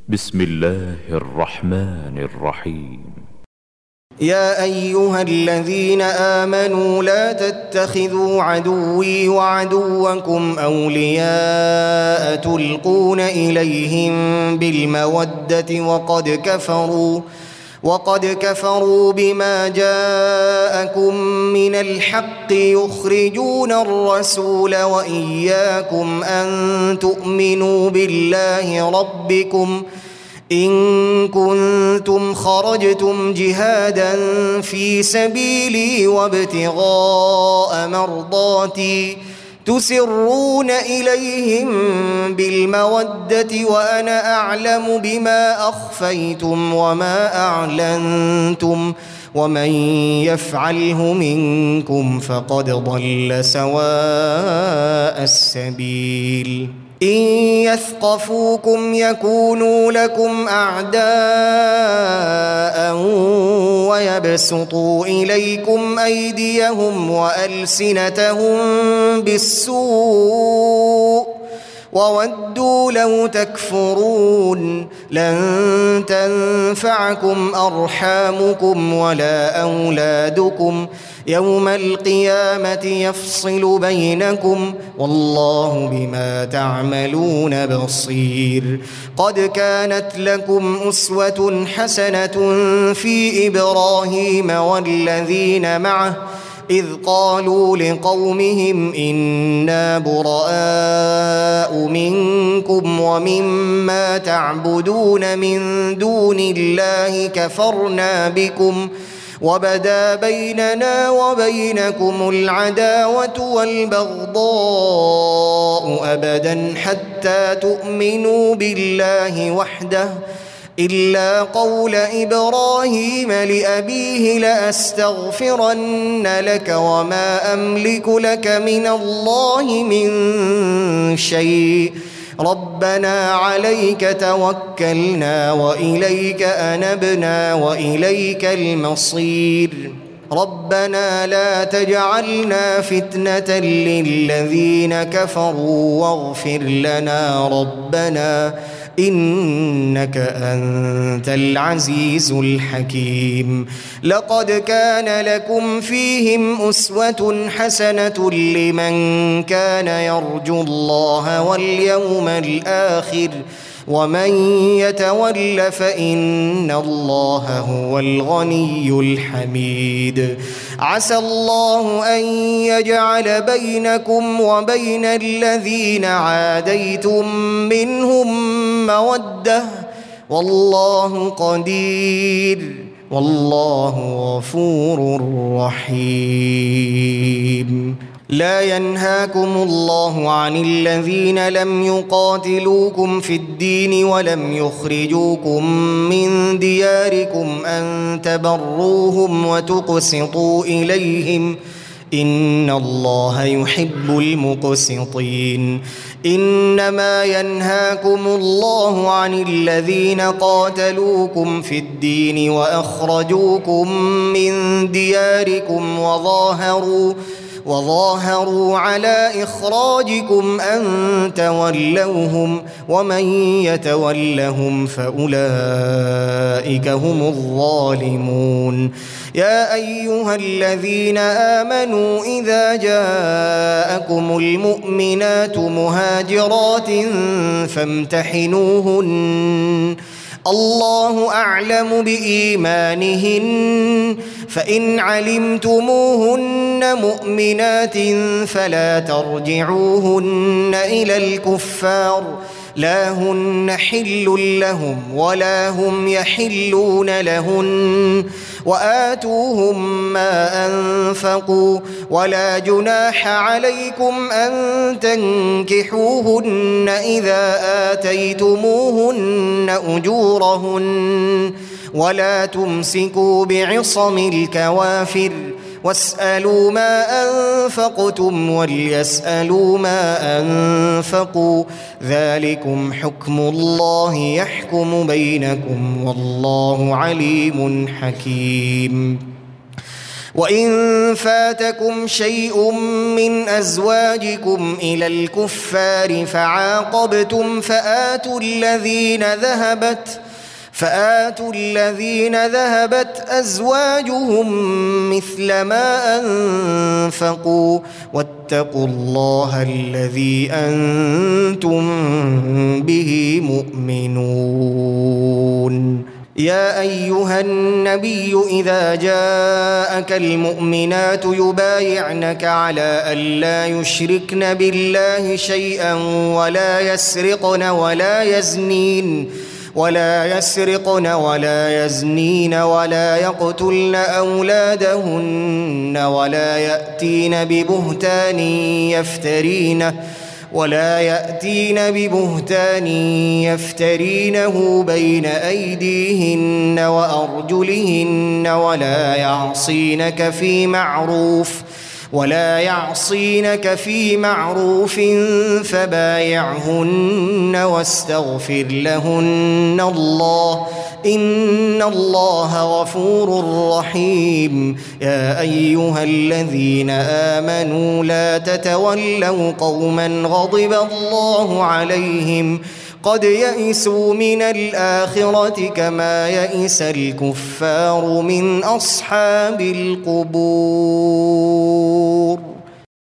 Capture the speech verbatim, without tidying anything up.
بسم الله الرحمن الرحيم. يا أيها الذين آمنوا لا تتخذوا عدوي وعدوكم أولياء تلقون إليهم بالمودة وقد كفروا وقد كفروا بما جاءكم من الحق يخرجون الرسول وإياكم أن تؤمنوا بالله ربكم إن كنتم خرجتم جهادا في سبيلي وابتغاء مرضاتي تسرون إليهم بالمودة وأنا أعلم بما أخفيتم وما أعلنتم ومن يفعله منكم فقد ضل سواء السبيل. إن يثقفوكم يكونوا لكم أعداء ويبسطوا إليكم أيديهم وألسنتهم بالسوء وودوا لو تكفرون. لن تنفعكم أرحامكم ولا أولادكم يوم القيامة يفصل بينكم والله بما تعملون بصير. قد كانت لكم أسوة حسنة في إبراهيم والذين معه إذ قالوا لقومهم إنا براء منكم ومما تعبدون من دون الله كفرنا بكم وبدا بيننا وبينكم العداوة والبغضاء أبدا حتى تؤمنوا بالله وحده إلا قول إبراهيم لأبيه لأستغفرن لك وما أملك لك من الله من شيء ربنا عليك توكلنا وإليك أنبنا وإليك المصير. ربنا لا تجعلنا فتنة للذين كفروا واغفر لنا ربنا إنك أنت العزيز الحكيم. لقد كان لكم فيهم أسوة حسنة لمن كان يرجو الله واليوم الآخر ومن يتول فإن الله هو الغني الحميد. عسى الله أن يجعل بينكم وبين الذين عاديتم منهم مودة والله قدير والله غفور رحيم. لا ينهاكم الله عن الذين لم يقاتلوكم في الدين ولم يخرجوكم من دياركم أن تبروهم وتقسطوا إليهم إن الله يحب المقسطين. إنما ينهاكم الله عن الذين قاتلوكم في الدين وأخرجوكم من دياركم وظاهروا وظاهروا على إخراجكم أن تولوهم ومن يتولهم فأولئك هم الظالمون. يا أيها الذين آمنوا إذا جاءكم المؤمنات مهاجرات فامتحنوهن الله أعلم بإيمانهن فإن علمتموهن مؤمنات فلا ترجعوهن إلى الكفار لا هن حل لهم ولا هم يحلون لهن وآتوهم ما أنفقوا ولا جناح عليكم أن تنكحوهن إذا آتيتموهن أجورهن ولا تمسكوا بعصم الكوافر واسألوا ما أنفقتم وليسألوا ما أنفقوا ذلكم حكم الله يحكم بينكم والله عليم حكيم. وإن فاتكم شيء من أزواجكم إلى الكفار فعاقبتم فآتوا الذين ذهبت فآتوا الذين ذهبت أزواجهم مثل ما أنفقوا واتقوا الله الذي أنتم به مؤمنون. يا أيها النبي إذا جاءك المؤمنات يبايعنك على ألا يشركن بالله شيئا ولا يسرقن ولا يزنين ولا يسرقن ولا يزنين ولا يقتلن أولادهن ولا يأتين ببهتان يفترينه ولا يأتين ببهتان يفترينه بين أيديهن وأرجلهن ولا يعصينك في معروف ولا يعصينك في معروف فبايعهن واستغفر لهن الله إن الله غفور رحيم. يا أيها الذين آمنوا لا تتولوا قوما غضب الله عليهم قد يئسوا من الآخرة كما يئس الكفار من أصحاب القبور.